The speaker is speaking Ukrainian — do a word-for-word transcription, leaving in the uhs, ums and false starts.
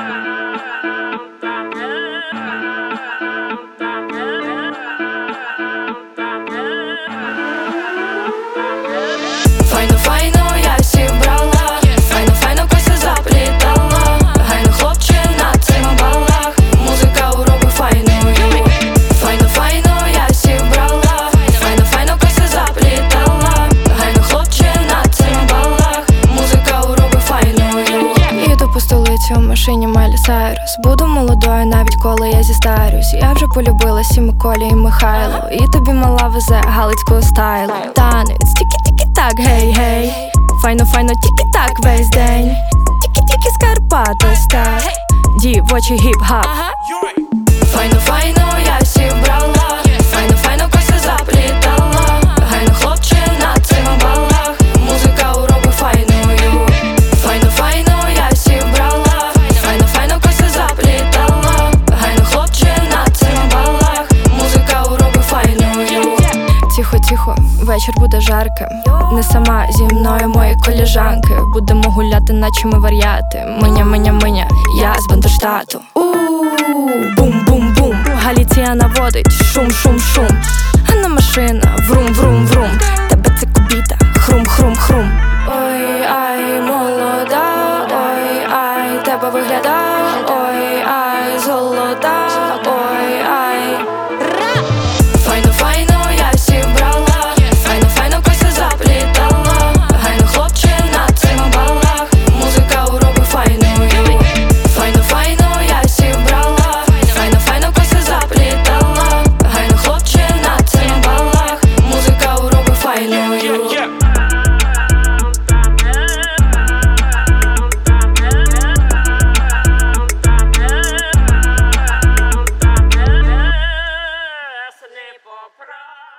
Файно, файно, я сібрала, файно, файно коси заплітала. Гайно хлопчина, це на балах, музика уроби файною. Файно, файно, я сібрала, файно, файно коси заплітала. Гайно хлопчина, це на балах, музика уроби файною. Їду по столиці у машині Майлі Сайрус. Буду молодою навіть коли я зістарюсь. Я вже полюбилась і Миколі, і Михайло. І тобі мала везе галицького стайлу. Танець, тільки-тільки так, гей-гей. Файно, файно, тільки так весь день. Тільки-тільки з Карпат ось так. Дівочий гіп-гап. Файно, файно, я сібрала, файно, файно коси заплітала. Гайно хлопчина, це на балах, музика уроби файною. Файно, файно, я сібрала, файно, файно коси заплітала. Гайно хлопчина, це на балах, музика уроби файною. Тихо, тихо, вечір буде жарким. Не сама зі мною мої коліжанки. Будемо гуляти, наче ми вар'яти. Миня, миня, миня, я з Бандерштату. Ууу, бум-бум-бум. Галіція наводить шум, шум, шум. Ганна машина, врум, врум, врум. Тебе це кубіта, хрум, хрум, хрум. Ой, ай, молода, ой, ай, тебе вигляда, ой, ай, золота, ой, ай. Файно, файно, я сібрала, файно, файно коси заплітала. Гайно хлопчина, це на балах, музика уроби файною. Файно, файно, я сібрала, файно, файно коси заплітала. Гайно хлопчина, це на балах, музика уроби файною. Не попра.